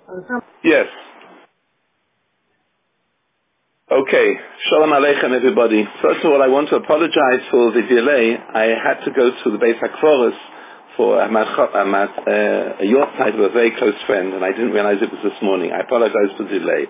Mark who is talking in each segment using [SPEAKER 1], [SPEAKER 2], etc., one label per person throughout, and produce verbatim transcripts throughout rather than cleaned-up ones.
[SPEAKER 1] Yes. Okay. Shalom Aleichem, everybody. First of all, I want to apologize for the delay. I had to go to the Beis HaKforos for a, mat- a, mat- uh, a yacht night with a very close friend, and I didn't realize it was this morning. I apologize for the delay.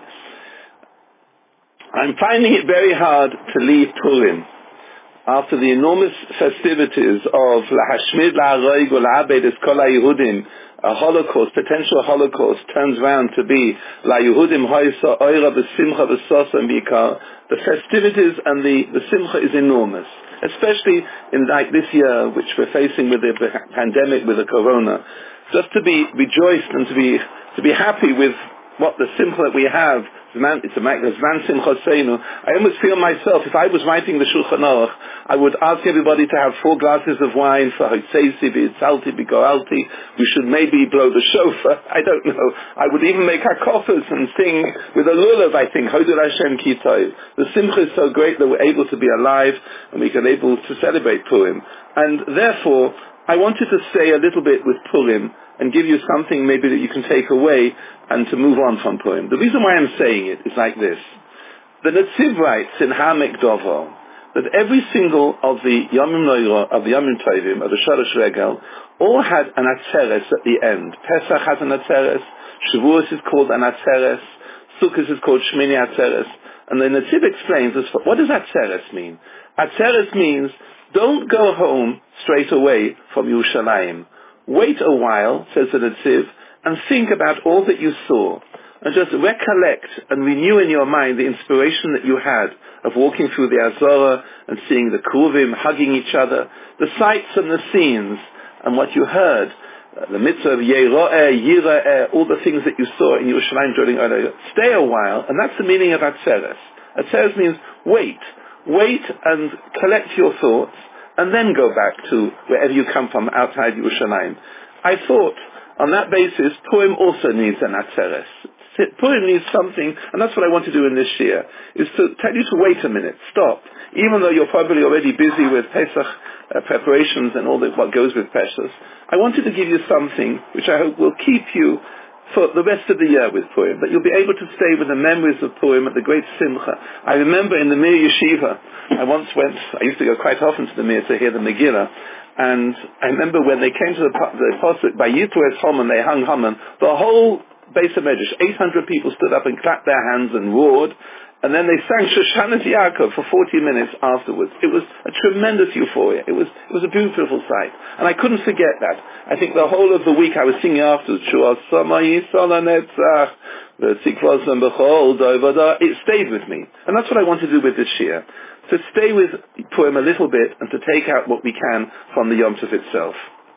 [SPEAKER 1] I'm finding it very hard to leave Purim after the enormous festivities of Lahashmid La'aroig U'La'abed Es Kol HaYehudim. A Holocaust, potential Holocaust, turns round to be La Yehudim Hoysa Oira B'Simcha B'Sosa and Bikar. The festivities and the, the Simcha is enormous, especially in like this year, which we're facing with the pandemic, with the Corona. Just to be rejoiced and to be to be happy with what the Simcha that we have. It's a Zman Simchoseinu. I almost feel myself, if I was writing the Shulchan Aruch, I would ask everybody to have four glasses of wine for Hotzeisi, B'Yitzalti, B'Goalti. We should maybe blow the shofar. I don't know. I would even make hakofas and sing with a lulav, I think, Hodel Hashem Kitov. The Simcha is so great that we're able to be alive and we can able to celebrate Purim. And therefore, I wanted to stay a little bit with Purim and give you something maybe that you can take away and to move on from Purim. The reason why I'm saying it is like this. The Netziv writes in Ha'amek Dovo that every single of the Yomim Noira, of the Yomim Tovim, of the Shalosh Regel, all had an Atzeres at the end. Pesach has an Atzeres, Shavuos is called an Atzeres, Sukkot is called Shmini Atzeres, and the Netziv explains this. What does Atzeres mean? Atzeres means don't go home straight away from Yerushalayim. Wait a while, says the Netziv, and think about all that you saw. And just recollect and renew in your mind the inspiration that you had of walking through the Azorah and seeing the Kruvim hugging each other, the sights and the scenes, and what you heard, uh, the mitzvah of Yero'eh, Yira'eh, all the things that you saw in Yerushalayim during Olayah. Stay a while, and that's the meaning of Atzeres. Atzeres means wait. Wait and collect your thoughts, and then go back to wherever you come from outside Yerushalayim. I thought, on that basis, Purim also needs an Atzeres. Purim needs something, and that's what I want to do in this year, is to tell you to wait a minute, stop. Even though you're probably already busy with Pesach uh, preparations and all that, what goes with Pesach, I wanted to give you something which I hope will keep you for the rest of the year with Purim, that you'll be able to stay with the memories of Purim at the great Simcha. I remember in the Mir Yeshiva, I once went, I used to go quite often to the Mir to hear the Megillah, and I remember when they came to the, the Pasuk, by Yitu Es Haman, they hung Haman, the whole Beis HaMedrash, eight hundred people stood up and clapped their hands and roared, and then they sang Shoshanas Yaakov for forty minutes afterwards. It was a tremendous euphoria. It was it was a beautiful sight. And I couldn't forget that. I think the whole of the week I was singing afterwards, Shuas Sama Yisol HaNetzach, V'Tzikvos B'chol Dovada. It stayed with me. And that's what I want to do with this year. To stay with Purim a little bit and to take out what we can from the Yom Tov itself.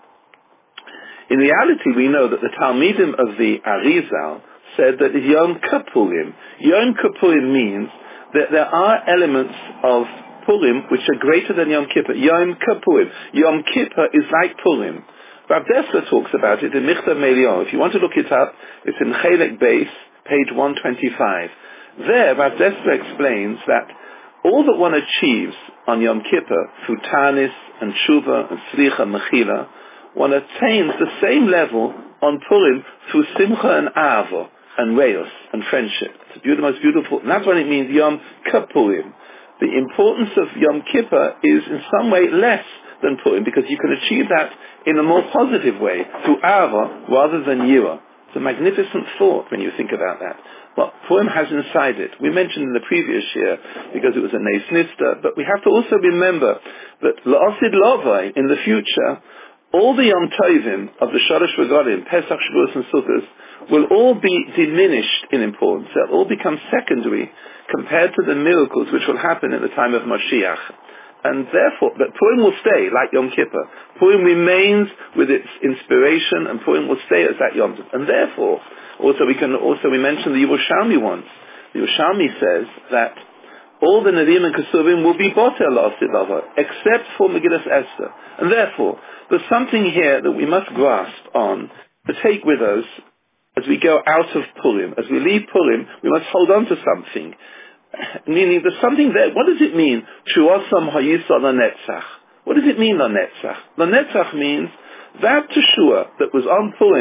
[SPEAKER 1] In reality, we know that the Talmidim of the Arizal said that Yom Kippurim, Yom Kippurim means that there are elements of Purim which are greater than Yom Kippur. Yom Kippurim. Yom Kippur is like Purim. Rav Dessler talks about it in Michtav Melion. If you want to look it up, it's in Chelek Beis, page one twenty-five. There, Rav Dessler explains that all that one achieves on Yom Kippur through Tanis and Tshuva and Slicha and Mechila, one attains the same level on Purim through Simcha and Ava and Reos and friendship. It's the most beautiful, and that's what it means, Yom Kippurim. The importance of Yom Kippur is in some way less than Purim, because you can achieve that in a more positive way, through Ava rather than Yira. It's a magnificent thought when you think about that. What Purim has inside it. We mentioned in the previous year, because it was a Nes Nista, but we have to also remember that La'asid Lovai, in the future, all the Yom Tovim of the Shalosh Regalim, Pesach, Shavuos, and Sukkot, will all be diminished in importance. They'll all become secondary compared to the miracles which will happen at the time of Mashiach. And therefore, but Purim will stay like Yom Kippur. Purim remains with its inspiration, and Purim will stay as that Yom Tov. And therefore, also we can also we mentioned the Yerushalmi once. The Yerushalmi says that all the Nevi'im and Kesuvim will be botel la'asid except for Megillas Esther. And therefore, there's something here that we must grasp on to take with us as we go out of Purim. As we leave Purim, we must hold on to something. Meaning, there's something there. What does it mean? Shuasam hayisa lanetzach. What does it mean, lanetzach? Lanetzach means that Teshua that was on Purim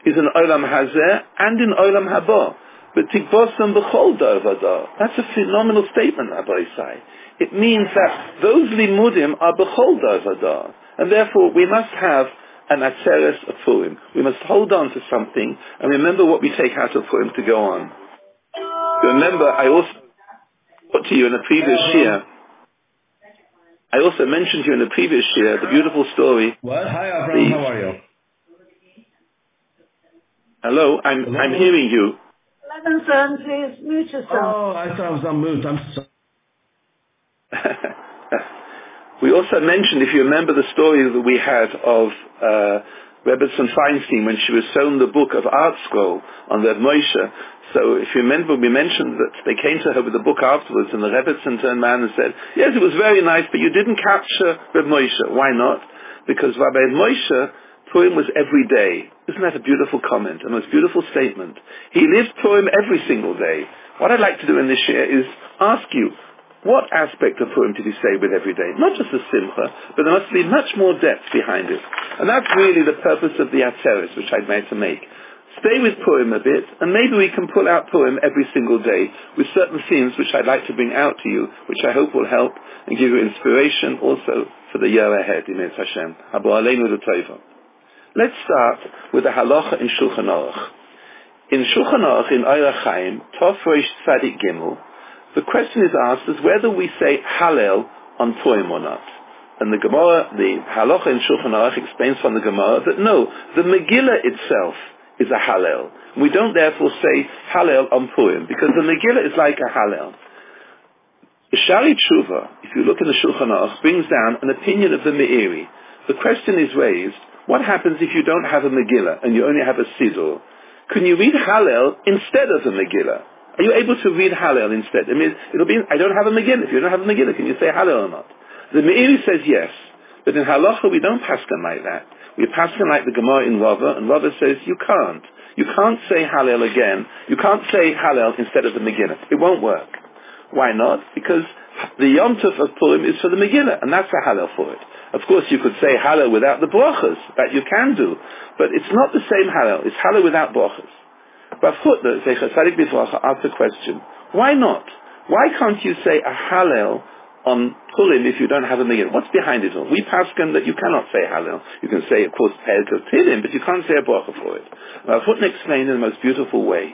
[SPEAKER 1] is in Olam Hazeh and in Olam Haba. But Tikvosam B'chol Dar V'Dar. That's a phenomenal statement, Rabbi Isai. It means that those limudim are B'chol Dar V'Dar. And therefore we must have an Atzeres of Purim. We must hold on to something and remember what we take out of Purim to go on. Remember, I also put to you in a previous year, I also mentioned to you in the previous year the beautiful story.
[SPEAKER 2] What? Hi, Avram. How are you?
[SPEAKER 1] Hello, I'm
[SPEAKER 2] Hello?
[SPEAKER 1] I'm hearing you.
[SPEAKER 3] Levinson, please mute yourself.
[SPEAKER 2] Oh, I thought I was on mute. I'm sorry.
[SPEAKER 1] We also mentioned, if you remember the story that we had of uh, Rebbetzin Feinstein when she was shown the book of Art Scroll on Reb Moshe. So if you remember, we mentioned that they came to her with the book afterwards, and the Rebbetzin turned around and said, yes, it was very nice, but you didn't capture Reb Moshe. Why not? Because Rabbi Moshe, Purim was every day. Isn't that a beautiful comment, a most beautiful statement? He lived Purim every single day. What I'd like to do in this year is ask you, what aspect of Purim did he stay with every day? Not just the Simcha, but there must be much more depth behind it. And that's really the purpose of the Atzeres, which I'd like to make. Stay with Purim a bit, and maybe we can pull out Purim every single day with certain themes which I'd like to bring out to you, which I hope will help and give you inspiration also for the year ahead, in Eretz Hashem. Habu Aleinu L'Tova. Let's start with the halacha in Shulchan Aruch. In Shulchan Aruch, in Orach Chaim, Tov Reish Tzadik Gimel, the question is asked as whether we say Hallel on Purim or not. And the Gemara, the halacha in Shulchan Aruch explains from the Gemara that no, the Megillah itself is a Hallel. We don't therefore say Hallel on Purim, because the Megillah is like a Hallel. Shari Tshuva, if you look in the Shulchan Aruch, brings down an opinion of the Meiri. The question is raised, what happens if you don't have a Megillah and you only have a Siddur? Can you read Hallel instead of the Megillah? Are you able to read Hallel instead? I mean, it'll be, I don't have a Megillah. If you don't have a Megillah, can you say Hallel or not? The Meiri says yes. But in Halacha, we don't paskin like that. We paskin like the Gemara in Rava, and Rava says you can't. You can't say Hallel again. You can't say Hallel instead of the Megillah. It won't work. Why not? Because the Yom Tov of Purim is for the Megillah, and that's a Hallel for it. Of course, you could say Hallel without the brachas. That you can do. But it's not the same Hallel. It's Hallel without brachas. But Chutner, Zecher Tzadik B'Vracha, asked the question, why not? Why can't you say a Hallel on Purim if you don't have a Megillah? What's behind it all? We paskin that you cannot say Hallel. You can say, of course, Perek Tehillim, but you can't say a bracha for it. Rav Hutner explained in the most beautiful way.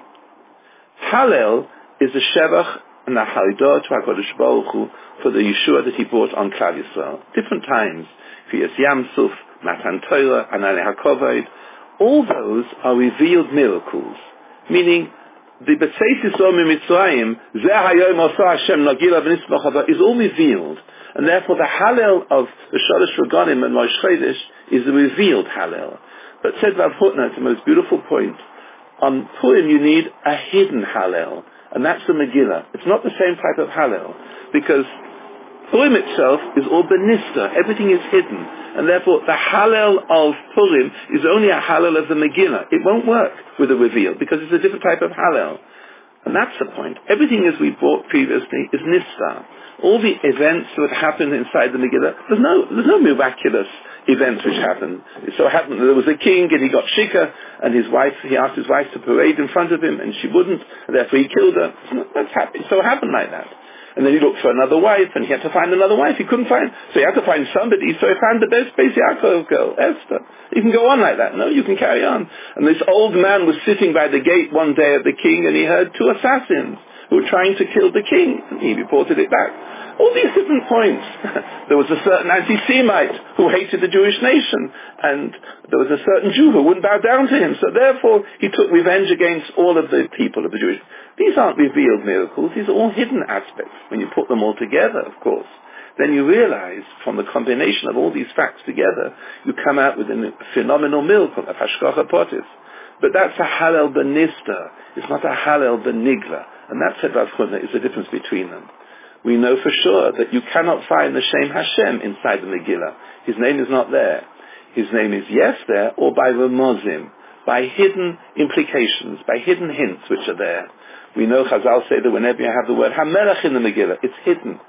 [SPEAKER 1] Hallel is a shevach and a haridah to HaKadosh Baruch Hu for the Yeshua that he brought on Klal Yisrael. Different times. Kriyas Yam Suf, Matan Torah, Ananei HaKovod. All those are revealed miracles. Meaning, the B'tzeit Yisrael Mitzrayim, Zeh Hayom Osa Hashem Nagila V'Nismach Hava, is all revealed. And therefore the Hallel of the Shalosh Regalim and Rosh Chodesh is the revealed Hallel. But said Rav Hutner, it's the most beautiful point, on Purim you need a hidden Hallel. And that's the Megillah. It's not the same type of Hallel. Because Purim itself is all Benista. Everything is hidden. And therefore, the Hallel of Purim is only a Hallel of the Megillah. It won't work with the reveal, because it's a different type of Hallel. And that's the point. Everything as we brought previously is Nista. All the events that happen inside the Megillah, there's no, there's no miraculous events which happened. It so happened that there was a king and he got shikah, and his wife, he asked his wife to parade in front of him, and she wouldn't, and therefore he killed her. That's happened. It so happened like that. And then he looked for another wife, and he had to find another wife. He couldn't find, so he had to find somebody, so he found the best Beis Yaakov girl, Esther. You can go on like that. No, you can carry on. And this old man was sitting by the gate one day at the king, and he heard two assassins who were trying to kill the king, and he reported it back. All these different points. There was a certain anti-Semite who hated the Jewish nation, and there was a certain Jew who wouldn't bow down to him, so therefore he took revenge against all of the people of the Jewish. These aren't revealed miracles, these are all hidden aspects. When you put them all together, of course, then you realize from the combination of all these facts together, you come out with a phenomenal miracle of Hashgacha Pratis. But that's a Hallel Benista. It's not a Hallel Benigla. And that's, said Rav Hutner, is the difference between them. We know for sure that you cannot find the Shem Hashem inside the Megillah. His name is not there. His name is yes there, or by Ramozim, by hidden implications, by hidden hints which are there. We know Chazal say that whenever you have the word HaMelech in the Megillah, it's hidden.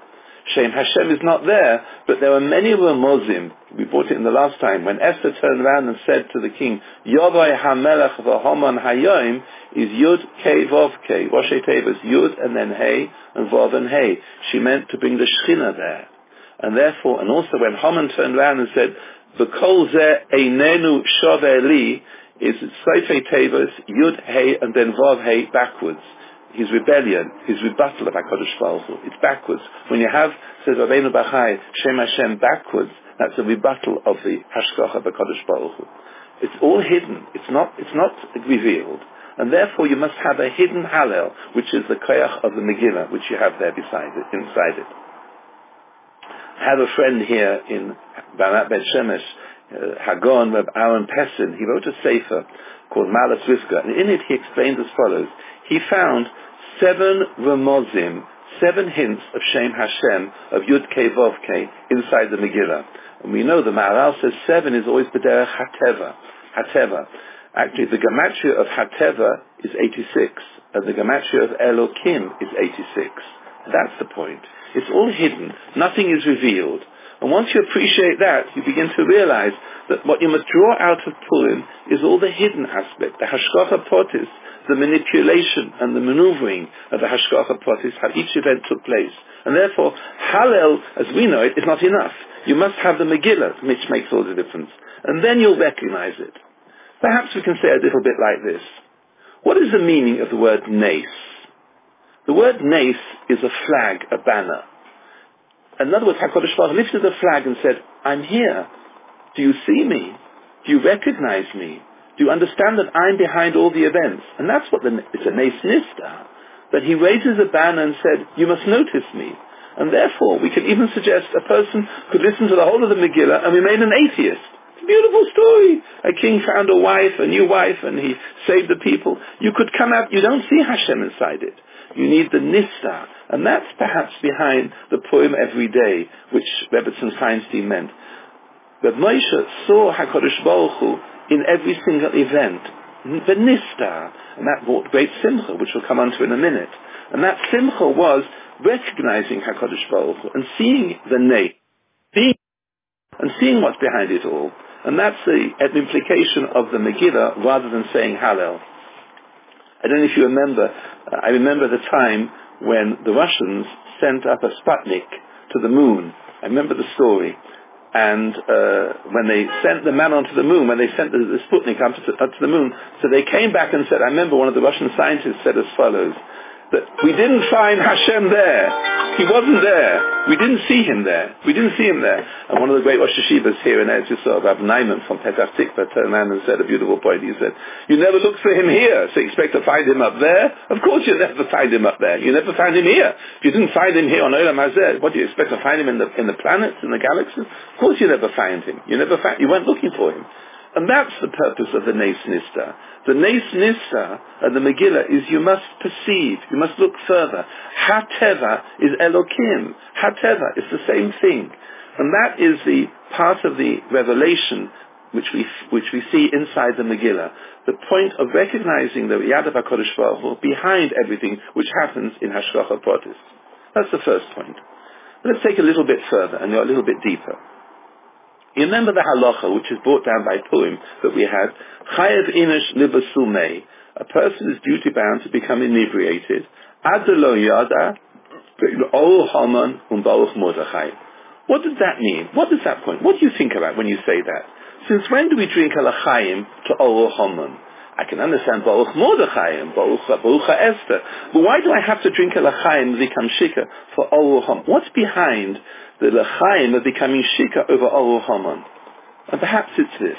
[SPEAKER 1] Shem Hashem is not there, but there were many Ramozim. We brought it in the last time, when Esther turned around and said to the king, Yovai HaMelech v'Haman Hayoim, is Yud Kei Vov Kei. Roshei Tevas, Yud and then Hey, and Vov and Hey. She meant to bring the Shechina there. And therefore, and also when Haman turned around and said, V'kol zeh einenu shoveh li, is Seifei Tevas, Yud Hey, and then Vov Hey backwards. His rebellion, his rebuttal of HaKadosh Baruch Hu. It's backwards. When you have, says Rabbeinu Bachai, Shem Hashem backwards, that's a rebuttal of the Hashgacha of HaKadosh Baruch Hu. It's all hidden. It's not, it's not revealed. And therefore you must have a hidden Hallel, which is the Koyach of the Megillah, which you have there beside it, inside it. I have a friend here in Banat Bet Shemesh, uh, Hagon Reb Aaron Pessin. He wrote a sefer called Malas Rivka, and in it he explains as follows. He found seven Ramozim, seven hints of Shem Hashem, of Yud Kei Vov Kei, inside the Megillah. And we know the Maharal says seven is always B'derech Hateva. Hateva. Actually, the Gematria of Hateva is eighty-six, and the Gematria of Elokim is eighty-six. That's the point. It's all hidden. Nothing is revealed. And once you appreciate that, you begin to realize that what you must draw out of Purim is all the hidden aspect, the Hashgacha Protis, the manipulation and the maneuvering of the Hashgacha Protis, how each event took place. And therefore, Hallel, as we know it, is not enough. You must have the Megillah, which makes all the difference. And then you'll recognize it. Perhaps we can say a little bit like this. What is the meaning of the word Nace? The word Nace is a flag, a banner. In other words, HaKadosh Baruch Hu lifted the flag and said, I'm here. Do you see me? Do you recognize me? Do you understand that I'm behind all the events? And that's what the, it's a Nace Nista. That he raises a banner and said, you must notice me. And therefore, we can even suggest a person could listen to the whole of the Megillah and remain an atheist. It's a beautiful story. A king found a wife, a new wife, and he saved the people. You could come out, you don't see Hashem inside it. You need the Nista. And that's perhaps behind the poem Every Day, which Rebbetzin Feinstein meant. But Moshe saw HaKadosh Baruch Hu in every single event. The Nista. And that brought great simcha, which we'll come on to in a minute. And that simcha was recognizing HaKadosh Baruch Hu and seeing the Nay, seeing and seeing what's behind it all. And that's the an implication of the Megillah rather than saying Hallel. I don't know if you remember, uh, I remember the time when the Russians sent up a Sputnik to the moon. I remember the story. And uh, when they sent the man onto the moon, when they sent the, the Sputnik up to, up to the moon, so they came back and said, I remember one of the Russian scientists said as follows, that we didn't find Hashem there. He wasn't there. We didn't see him there. We didn't see him there. And one of the great Rosh Hashivas here in Eretz Yisrael, Rav Naiman from Petach Tikva, turned around and said a beautiful point. He said, you never look for him here, so you expect to find him up there? Of course you never find him up there. You never find him here. If you didn't find him here on Olam Hazeh, what do you expect to find him in the, in the planets, in the galaxies? Of course you never find him. You never find, you weren't looking for him. And that's the purpose of the Nes Nista. The Nes Nista and the Megillah is you must perceive, you must look further. Hateva is Elokim. Hateva is the same thing. And that is the part of the revelation which we which we see inside the Megillah. The point of recognizing the Yad of HaKadosh Baruch Hu behind everything which happens in Hashgacha Protis. That's the first point. Let's take a little bit further and go a little bit deeper. You remember the halacha, which is brought down by Purim, that we had, Chayev Inish Libasumei, a person is duty-bound to become inebriated, Adelo Yada, Ol Haman um Baruch Mordechai. What does that mean? What is that point? What do you think about when you say that? Since when do we drink a l'chaim to Ol Haman? I can understand Baruch Mordechai and Baruch, Baruch Esther, but why do I have to drink a l'chaim Vikam Shika for Ol Haman? What's behind the l'chaim of becoming Shika over Ol Haman? And perhaps it's this,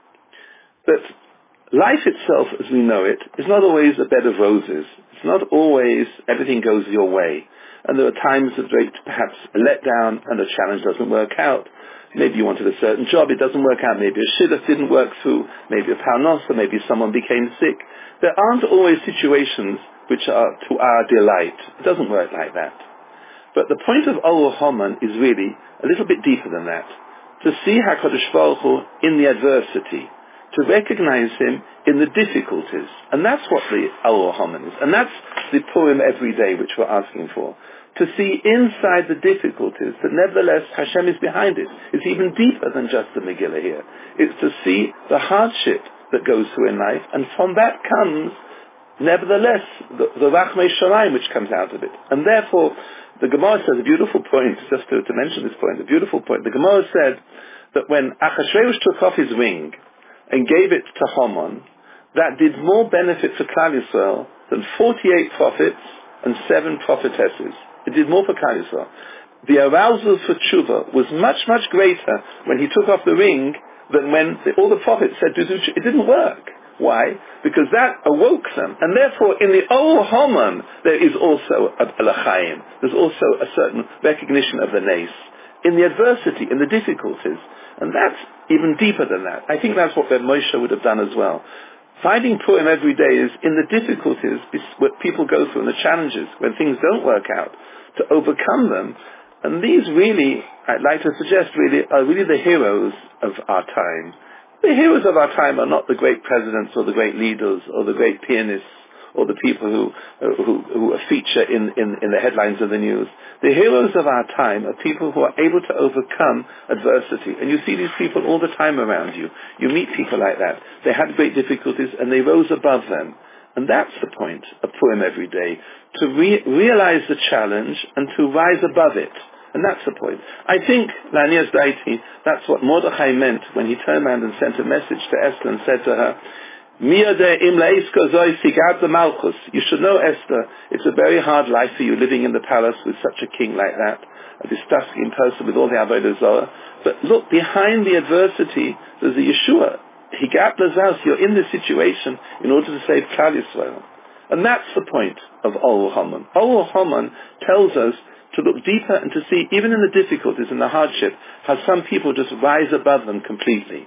[SPEAKER 1] that life itself as we know it is not always a bed of roses. It's not always everything goes your way. And there are times of great perhaps a letdown and a challenge doesn't work out. Maybe you wanted a certain job, it doesn't work out. Maybe a shidduch didn't work through. Maybe a parnosa, maybe someone became sick. There aren't always situations which are to our delight. It doesn't work like that. But the point of Ol Haman is really a little bit deeper than that. To see HaKadosh Baruch Hu in the adversity. To recognize him in the difficulties. And that's what the Ol Haman is. And that's the Purim Every Day which we're asking for. to see inside the difficulties that nevertheless Hashem is behind it. It's even deeper than just the Megillah here. It's to see the hardship that goes through in life, and from that comes nevertheless the, the Rachmei Shamayim which comes out of it. And therefore the Gemara says a beautiful point, just to, to mention this point, a beautiful point. The Gemara said that when Achashverosh took off his ring and gave it to Haman, that did more benefit for Klal Yisrael than forty-eight prophets and seven prophetesses. It did more for Klal Yisrael. The arousal for tshuva was much, much greater when he took off the ring than when the, all the prophets said to do tshuva. It didn't work. Why? Because that awoke them. And therefore, in the Or Haman, there is also a, a l'chaim. There's also a certain recognition of the nes. In the adversity, in the difficulties. And that's even deeper than that. I think that's what Reb Moshe would have done as well. Finding Purim every day is in the difficulties what people go through and the challenges, when things don't work out, to overcome them. And these really, I'd like to suggest really, are really the heroes of our time. The heroes of our time are not the great presidents or the great leaders or the great pianists or the people who who, who feature in, in, in the headlines of the news. The heroes of our time are people who are able to overcome adversity. And you see these people all the time around you. You meet people like that. They had great difficulties and they rose above them. And that's the point of Purim every day, to re- realize the challenge and to rise above it. And that's the point. I think, Lanias Daiti, that's what Mordechai meant when he turned around and sent a message to Esther and said to her, you should know, Esther, it's a very hard life for you living in the palace with such a king like that, a disgusting person with all the Avodah Zarah. But look, behind the adversity, there's a Yeshua. Higat Lazaz, you're in this situation in order to save Klal Yisrael. And that's the point of Or Haman. Or Haman tells us to look deeper and to see, even in the difficulties and the hardship, how some people just rise above them completely.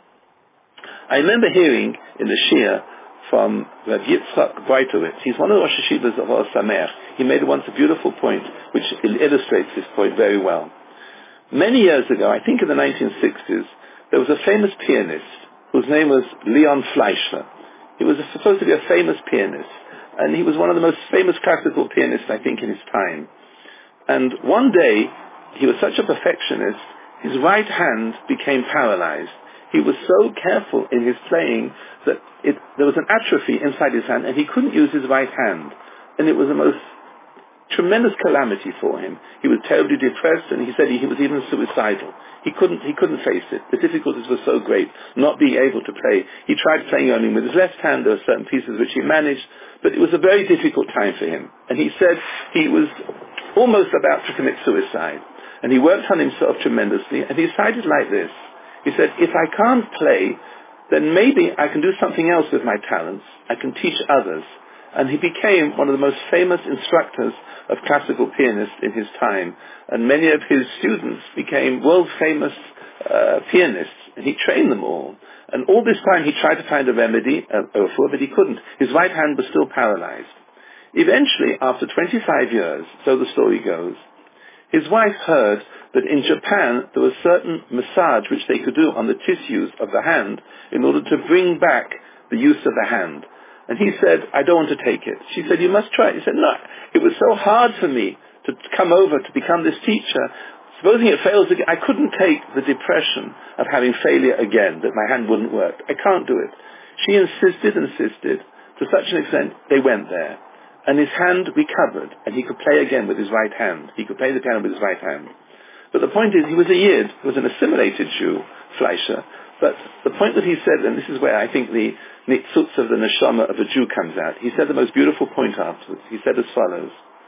[SPEAKER 1] I remember hearing in the Shia from Rav Yitzchak Breitowitz. He's one of the Rosh Hashivas of Or Sameach. He made once a beautiful point which illustrates this point very well. Many years ago, I think in the nineteen sixties, there was a famous pianist whose name was Leon Fleishler. He was supposed to be a famous pianist, and he was one of the most famous classical pianists, I think, in his time. And one day, he was such a perfectionist, his right hand became paralyzed. He was so careful in his playing that it, there was an atrophy inside his hand, and he couldn't use his right hand. And it was the most tremendous calamity for him. He was terribly depressed, and he said he, he was even suicidal. He couldn't, he couldn't face it. The difficulties were so great, not being able to play. He tried playing only with his left hand. There were certain pieces which he managed, but it was a very difficult time for him. And he said he was almost about to commit suicide. And he worked on himself tremendously, and he decided like this. He said, if I can't play, then maybe I can do something else with my talents. I can teach others. And he became one of the most famous instructors of classical pianists in his time. And many of his students became world-famous uh, pianists. And he trained them all. And all this time he tried to find a remedy, uh, but he couldn't. His right hand was still paralyzed. Eventually, after twenty-five years, so the story goes, his wife heard that in Japan there was certain massage which they could do on the tissues of the hand in order to bring back the use of the hand. And he said, I don't want to take it. She said, you must try it. He said, no, it was so hard for me to come over to become this teacher. Supposing it fails again, I couldn't take the depression of having failure again, that my hand wouldn't work. I can't do it. She insisted, insisted, to such an extent, they went there. And his hand recovered, and he could play again with his right hand. He could play the piano with his right hand. But the point is, he was a Yid, he was an assimilated Jew, Fleischer. But the point that he said, and this is where I think the nitzutz of the neshama of a Jew comes out, he said the most beautiful point afterwards. He said as follows,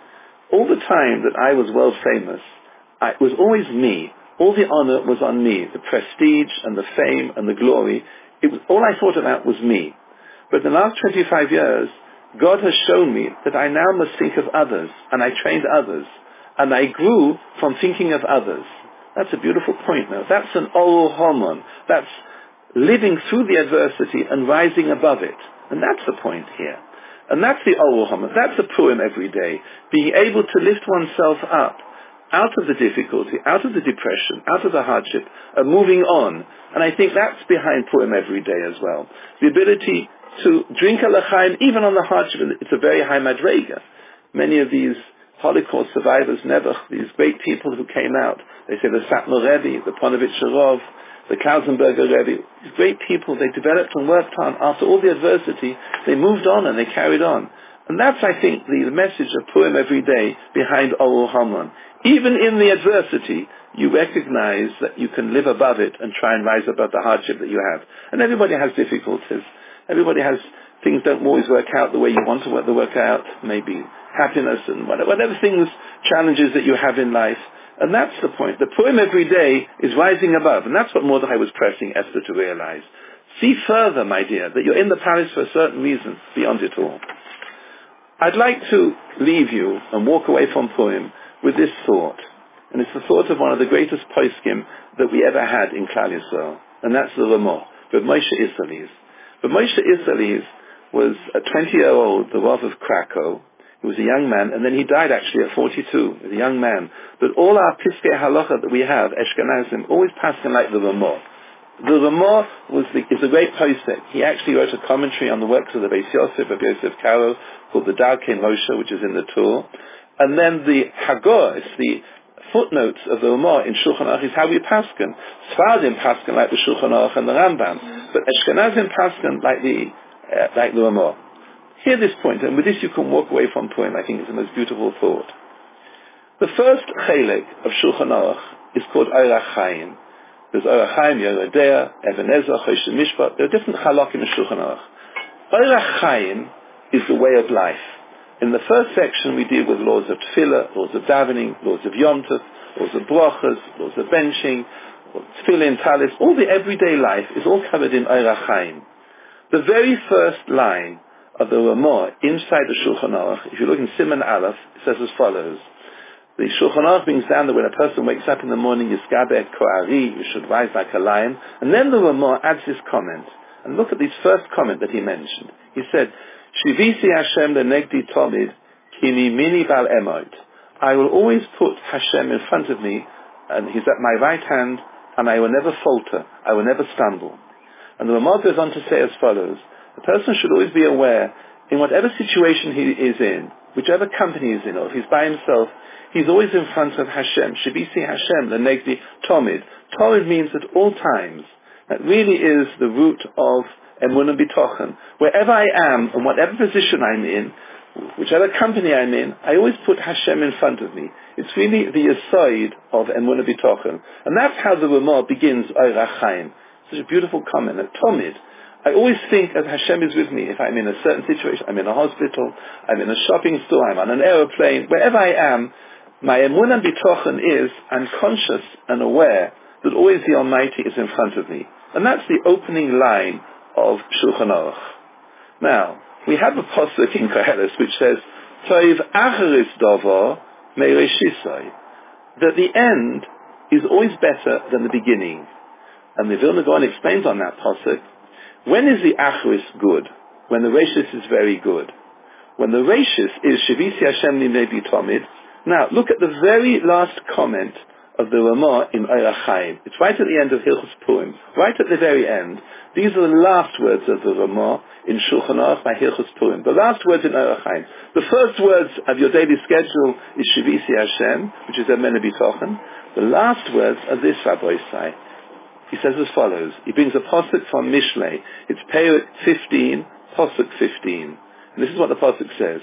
[SPEAKER 1] all the time that I was world famous, I, it was always me. All the honor was on me. The prestige and the fame and the glory, it was, all I thought about was me. But in the last twenty-five years, God has shown me that I now must think of others, and I trained others, and I grew from thinking of others. That's a beautiful point now. That's an Or Haman. That's living through the adversity and rising above it. And that's the point here. And that's the Or Haman. That's the Purim every day. Being able to lift oneself up out of the difficulty, out of the depression, out of the hardship, and moving on. And I think that's behind Purim every day as well. The ability to drink a l'chaim, even on the hardship. It's a very high madrega. Many of these Holocaust survivors, Nebuch, these great people who came out. They say the Satmar Rebbe, the Ponevezh Rov, the Klausenberger Rebbe, these great people, they developed and worked on. After all the adversity, they moved on and they carried on. And that's, I think, the, the message of Purim every day behind Orul Haman. Even in the adversity, you recognize that you can live above it and try and rise above the hardship that you have. And everybody has difficulties. Everybody has, things don't always work out the way you want to work, to work out. Maybe happiness and whatever, whatever things, challenges that you have in life. And that's the point. The Purim every day is rising above. And that's what Mordechai was pressing Esther to realize. See further, my dear, that you're in the palace for a certain reason beyond it all. I'd like to leave you and walk away from Purim with this thought. And it's the thought of one of the greatest poskim that we ever had in Klal Yisrael. And that's the Ramah, Rav Moshe Isserles. Rav Moshe Isserles was a twenty-year-old, the Rav of Krakow. He was a young man, and then he died actually at forty-two, as a young man. But all our Piskei Halacha that we have, Eshkenazim, always passing like the Ramah. The Ramah was the, is a great posek. He actually wrote a commentary on the works of the Beis Yosef, of Yosef Karo, called the Darkei Moshe, which is in the Tur. And then the Hagor, it's the footnotes of the Ramah in Shulchan Aruch is how we paskin. Sfardim paskin like the Shulchan Aruch and the Rambam, but Eshkenazim paskin like the uh, like the Ramah. Hear this point, and with this you can walk away from Purim. I think it's the most beautiful thought. The first chelik of Shulchan Aruch is called Orach Chaim. There's Orach Chaim, Yoreh Deah, Even Ezra, Choshen Mishpat. There are different chalakim in Shulchan Aruch. Orach Chaim is the way of life. In the first section, we deal with laws of tefillah, laws of davening, laws of yom tov, laws of brachas, laws of benching, tefillin, talis. All the everyday life is all covered in Orach Chaim. The very first line of the Ramah inside the Shulchan Aruch, if you look in Siman Aleph, it says as follows. The Shulchan Aruch brings down that when a person wakes up in the morning, Yiskabeh Ko'ari, you should rise like a lion. And then the Ramah adds this comment. And look at this first comment that he mentioned. He said, Shivisi Hashem lenegdi tomid, kini mini bal emot. I will always put Hashem in front of me, and He's at my right hand, and I will never falter, I will never stumble. And the Ramah goes on to say as follows, a person should always be aware, in whatever situation he is in, whichever company he's in, or if he's by himself, he's always in front of Hashem. Shivisi Hashem lenegdi tomid. Tomid means at all times. That really is the root of Emunah B'tochen. Wherever I am, and whatever position I'm in, whichever company I'm in, I always put Hashem in front of me. It's really the aside of Emunah B'tochen. And that's how the Ramah begins Orach Chaim. Such a beautiful comment. At Tomid, I always think that Hashem is with me. If I'm in a certain situation, I'm in a hospital, I'm in a shopping store, I'm on an aeroplane, wherever I am, my Emunah B'tochen is, I'm conscious and aware that always the Almighty is in front of me. And that's the opening line of Shulchan Aruch. Now, we have a pasuk in Koheles which says, Toiv acheris davar me'reshisai, that the end is always better than the beginning. And the Vilna Gaon explains on that pasuk, when is the acheris good? When the reshis is very good. When the reshis is Shivisi Hashem Nimnei B'tomid. Now, look at the very last comment of the Ramah in Orach Chaim. It's right at the end of Hilchos Purim, right at the very end. These are the last words of the Ramah in Shulchan Aruch by Hilchos Purim. The last words in Orach Chaim. The first words of your daily schedule is Shivisi Hashem, which is Emunah B'tochen. The last words are this, Rabbi Isai. He says as follows. He brings a pasuk from Mishlei. It's Perek fifteen, pasuk fifteen. And this is what the pasuk says.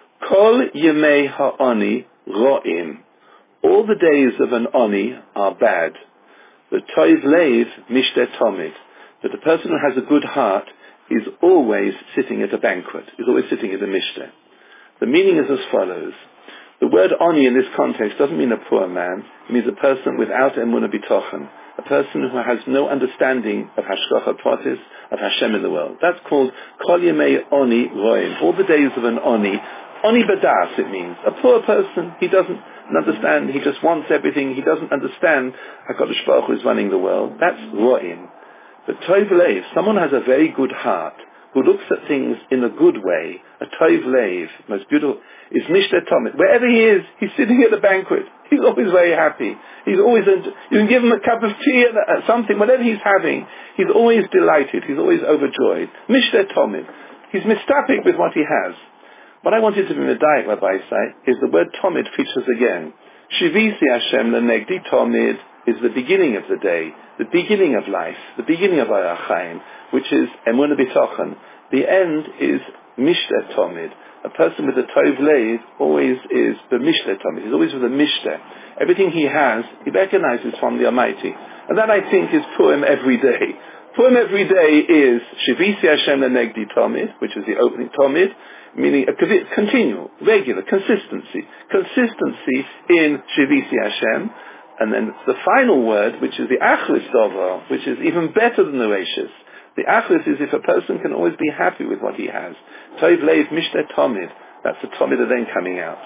[SPEAKER 1] Kol yemei ha'ani ro'im. All the days of an oni are bad. The toiv leiv mishte tomid. But the person who has a good heart is always sitting at a banquet. Is always sitting at a mishte. The meaning is as follows. The word oni in this context doesn't mean a poor man. It means a person without emunah b'tochen. A person who has no understanding of hashgacha pratis, of Hashem in the world. That's called kol yemei oni roim. All the days of an oni. Oni badas, it means. A poor person, he doesn't understand, he just wants everything, he doesn't understand HaKadosh Baruch Hu is running the world. That's ro'im. But toiv leiv, someone has a very good heart, who looks at things in a good way, a toiv leiv, most beautiful, is mishte tomit. Wherever he is, he's sitting at the banquet. He's always very happy. He's always, you can give him a cup of tea, and something, whatever he's having, he's always delighted, he's always overjoyed. Mishte tomit. He's mistapik with what he has. What I wanted to be medayek, Rabbi say, is the word Tomid features again. Shivisi Hashem lenegdi Tomid is the beginning of the day, the beginning of life, the beginning of Orach Chaim, which is Emunah B'tochen. The end is Mishta Tomid. A person with a Tov Lev always is the Mishta Tomid. He's always with a Mishta. Everything he has, he recognizes from the Almighty. And that, I think, is Purim every day. Purim every day is Shivisi Hashem lenegdi Tomid, which is the opening Tomid, meaning a continual, regular, consistency. Consistency in Shivisi Hashem. And then the final word, which is the Achlis Dover, which is even better than the Reishis. The Achlis is if a person can always be happy with what he has. Tov Leiv Mishta Tomid. That's the Tomid of then coming out.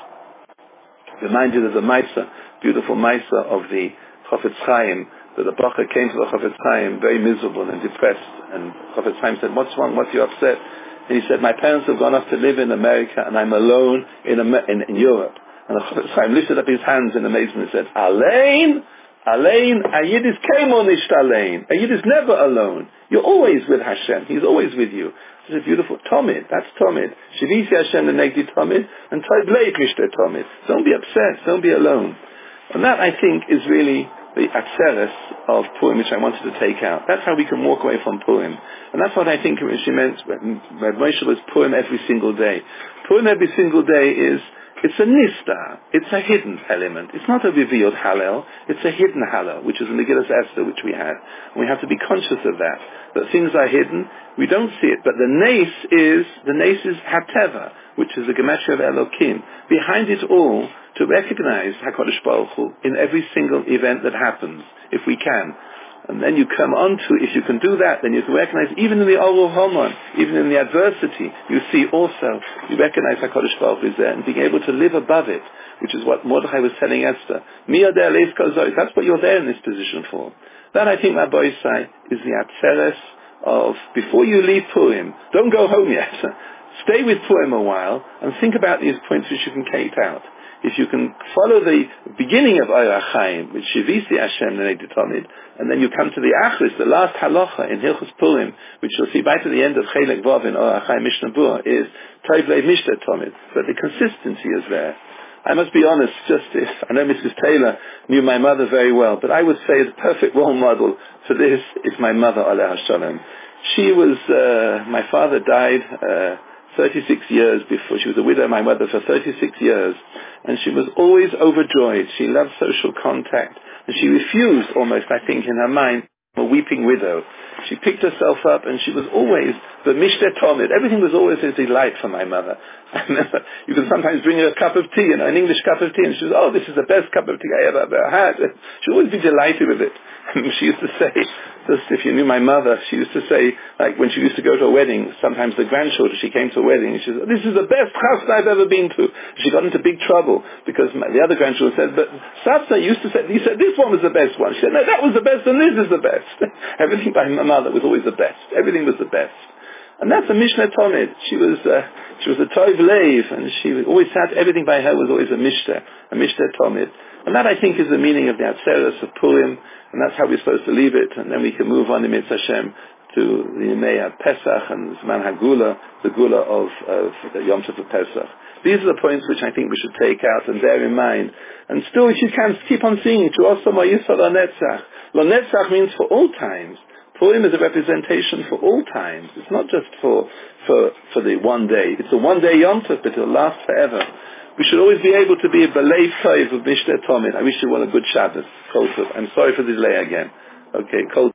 [SPEAKER 1] Reminded of the Maisa, beautiful Maisa of the Chofetz Chaim, that the Bacha came to the Chofetz Chaim very miserable and depressed. And Chofetz Chaim said, what's wrong? What's you upset? And he said, my parents have gone off to live in America and I'm alone in, in, in Europe. And the Chofetz Chaim lifted up his hands in amazement and said, Alein, Alein, a Yid is kemo nisht alein. A Yid is never alone. You're always with Hashem. He's always with you. It's a beautiful Tomid. That's Tomid. Shivisi Hashem lenegdi Tomid and Tov Leiv Mishta Tomid. Don't be upset. Don't be alone. And that, I think, is really the Atzeres of Purim, which I wanted to take out. That's how we can walk away from Purim. And that's what I think she meant when Moshe was Purim every single day. Purim every single day is, it's a nista. It's a hidden element. It's not a revealed Hallel. It's a hidden Hallel, which is in the Megillas Esther, which we had. And we have to be conscious of that. That things are hidden. We don't see it. But the Nes is, the Nes is Hateva, which is the Gematria of Elokim. Behind it all, to recognize HaKadosh Baruch Hu in every single event that happens, if we can. And then you come on to, if you can do that, then you can recognize, even in the Orul Haman, even in the adversity, you see also, you recognize HaKadosh Baruch Hu is there, and being able to live above it, which is what Mordechai was telling Esther. That's what you're there in this position for. That, I think, Rabbi Isai, is the Atzeres of, before you leave Purim, don't go home yet. Stay with Purim a while, and think about these points which you can take out. If you can follow the beginning of Orach Chaim, which Shivisi Hashem lenegdi Tomid, and then you come to the Achlis, the last halacha in Hilchos Purim, which you'll see right at the end of Chelek Vav in Orach Chaim Mishnah Bura, is Tov Leiv Mishta Tomid. But the consistency is there. I must be honest, just if, I know Missus Taylor knew my mother very well, but I would say the perfect role model for this is my mother, Aleh Hashalom. She was, uh, my father died, uh, thirty-six years before. She was a widow, my mother, for thirty-six years. And she was always overjoyed. She loved social contact. And she refused, almost, I think, in her mind, a weeping widow. She picked herself up and she was always the Mishta Tomid. Everything was always a delight for my mother. I remember you can sometimes bring her a cup of tea, you know, an English cup of tea, and she was, oh, this is the best cup of tea I ever, ever had. She'd always be delighted with it. She used to say, just if you knew my mother, she used to say, like when she used to go to a wedding, sometimes the grandchildren, she came to a wedding, and she said, this is the best house I've ever been to. She got into big trouble because my, the other grandchildren said, but Savta used to say, he said, this one was the best one. She said, no, that was the best and this is the best. Everything by my mother was always the best. Everything was the best. And that's a Mishnah Tomid. She was, uh, she was a Tov Leiv, and she always had, everything by her was always a Mishnah, a Mishnah Tomid. And that, I think, is the meaning of the Atzeres of Purim, and that's how we're supposed to leave it, and then we can move on in Mitzvah Hashem to the Yemei Pesach and Zman HaGula, the Gula of, of the Yom Tov of Pesach. These are the points which I think we should take out and bear in mind. And still, if you can, keep on singing, to also Ma Yisrael Lo Netzach. Lo Netzach means for all times. Purim is a representation for all times. It's not just for, for, for the one day. It's a one-day Yom Tov, but it'll last forever. We should always be able to be a B'lei Tov of Mishta Tomid. I wish you all a good Shabbos. Kol Tov. I'm sorry for the delay again. Okay, Kol